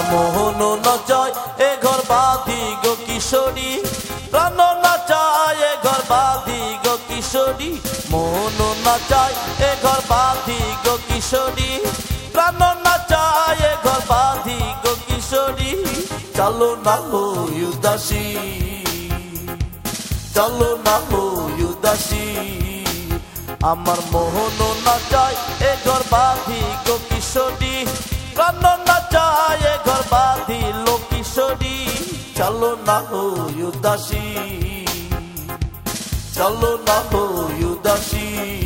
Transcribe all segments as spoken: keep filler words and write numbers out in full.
মোহন নাচায় এ ঘর বাঁধি গো কিশোরী, প্রাণ নাচায় এ ঘর বাঁধি গো কিশোরী, মোহন নাচায় এ ঘর বাঁধি গো কিশোরী, প্রাণ নাচায় এ ঘর বাঁধি গো কিশোরী। চলো না হই উদাসী, চলো না হই উদাসী, আমার মোহন নাচায় এ ঘর বাঁধি গো কিশোরী, প্রাণ নাচায় এ ঘর বাঁধি লো কিশোরী। চলো না হই উদাসী, চলো না হই উদাসী।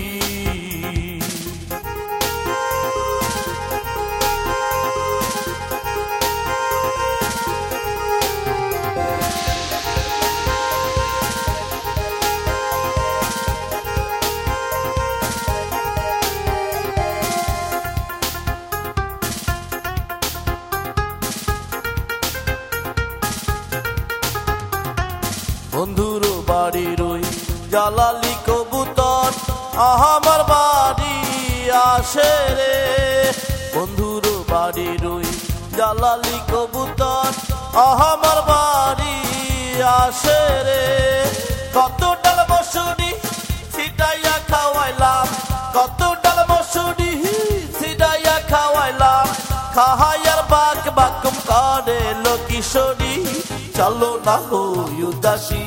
বন্ধুর বাড়ির ওই জালালি কবুতর আমার বাড়ি আসে রে, বন্ধুর বাড়ির ওই জালালি কবুতর আমার বাড়ি আসে রে। কত ডাল মসুরি ছিটাইয়া খাওয়াইলাম, কত ডাল মসুরি ছিটাইয়া খাওয়াইলাম, খাহাইয়ার বাক বাকুম করে লো কিশোরী। চলো না হই উদাসী,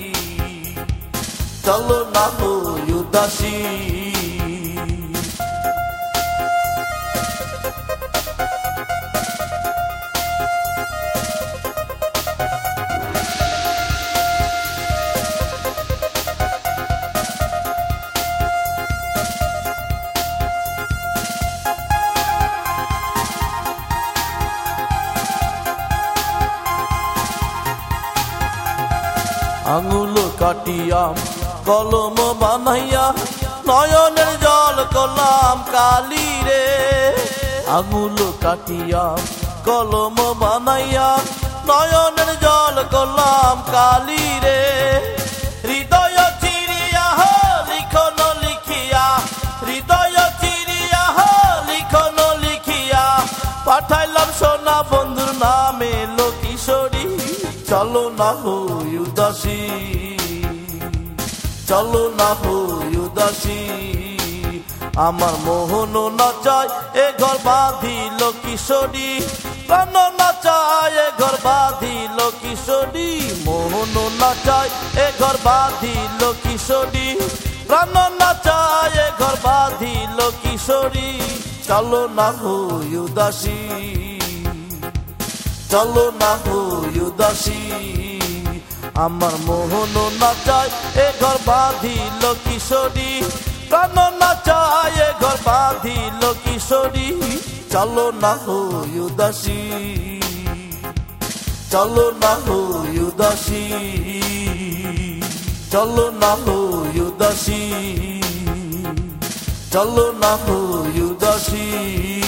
চলো না হই উদাসী। আঙুল কাটিয়া কলম বানাইয়া নয়নের জল করলাম কালি রে, আঙুল কাটিয়া কলম বানাইয়া নয়নের জল করলাম কালি রে। হৃদয় চিরিয়া লিখন লিখিয়া, হৃদয় চিরিয়া লিখন লিখিয়া পাঠাইলাম সোনা বন্ধুর নামে লো কিশোরী। চলো না হই উদাসী, চলো না হই উদাসী, আমার মোহন নাচায় এ ঘর বাঁধি লো কিশোরী, প্রাণ নাচায় এ ঘর বাঁধি লো কিশোরী, মোহন নাচায় এ ঘর বাঁধি লো কিশোরী, প্রাণ নাচায় এ ঘর বাঁধি লো কিশোরী। চলো না হই উদাসী, চলো না হই উদাসী, আমার মোহন নাচায় এ ঘর বাঁধি লো কিশোরী, প্রাণ নাচায় এ ঘর বাঁধি লো কিশোরী। চলো না হই উদাসী, চলো না হই উদাসী, চলো না হই উদাসী, চলো না হই উদাসী।